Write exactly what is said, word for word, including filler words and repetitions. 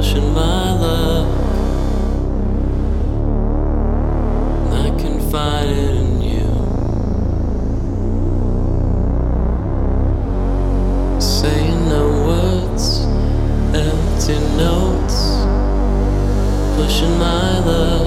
pushing my luck. And I can find it in you. Saying no words, empty notes, pushing my luck.